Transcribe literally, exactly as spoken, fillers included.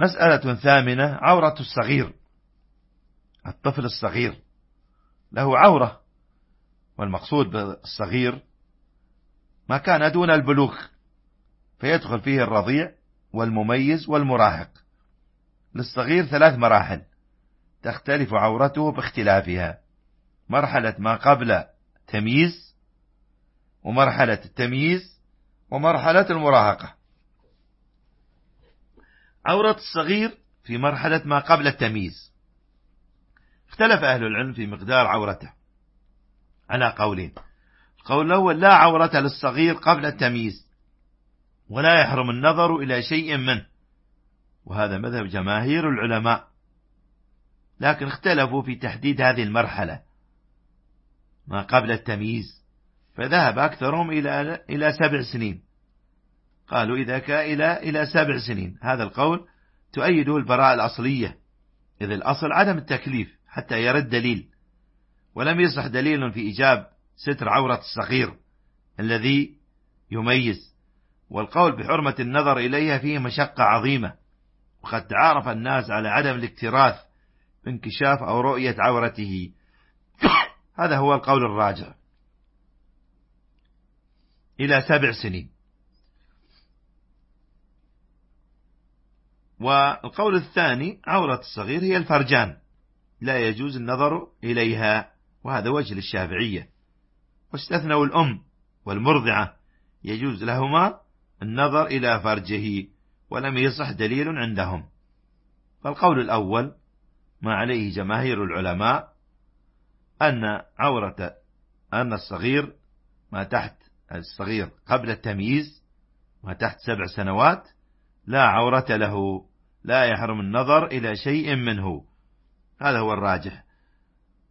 مسألة ثامنة: عورة الصغير. الطفل الصغير له عورة، والمقصود بالصغير ما كان دون البلوغ، فيدخل فيه الرضيع والمميز والمراهق. للصغير ثلاث مراحل تختلف عورته باختلافها: مرحلة ما قبل تمييز، ومرحلة التمييز، ومرحلة المراهقة. عورة الصغير في مرحلة ما قبل التمييز، اختلف أهل العلم في مقدار عورته على قولين. القول الأول: لا عورة للصغير قبل التمييز، ولا يحرم النظر إلى شيء منه، وهذا مذهب جماهير العلماء، لكن اختلفوا في تحديد هذه المرحلة ما قبل التمييز، فذهب أكثرهم إلى إلى سبع سنين. قالوا إذا كان إلى إلى سبع سنين. هذا القول تؤيده البراءة الأصلية، إذ الأصل عدم التكليف حتى يرد دليل، ولم يصح دليل في إيجاب ستر عورة الصغير الذي يميز. والقول بحرمة النظر إليها فيه مشقة عظيمة، وقد تعارف الناس على عدم الاكتراث بانكشاف أو رؤية عورته. هذا هو القول الراجح، إلى سبع سنين. والقول الثاني: عورة الصغير هي الفرجان، لا يجوز النظر إليها، وهذا وجه للشافعية، واستثنوا الأم والمرضعة، يجوز لهما النظر إلى فرجه، ولم يصح دليل عندهم. فالقول الأول ما عليه جماهير العلماء أن عورة أن الصغير ما تحت الصغير قبل التمييز، ما تحت سبع سنوات، لا عورة له، لا يحرم النظر إلى شيء منه. هذا هو الراجح.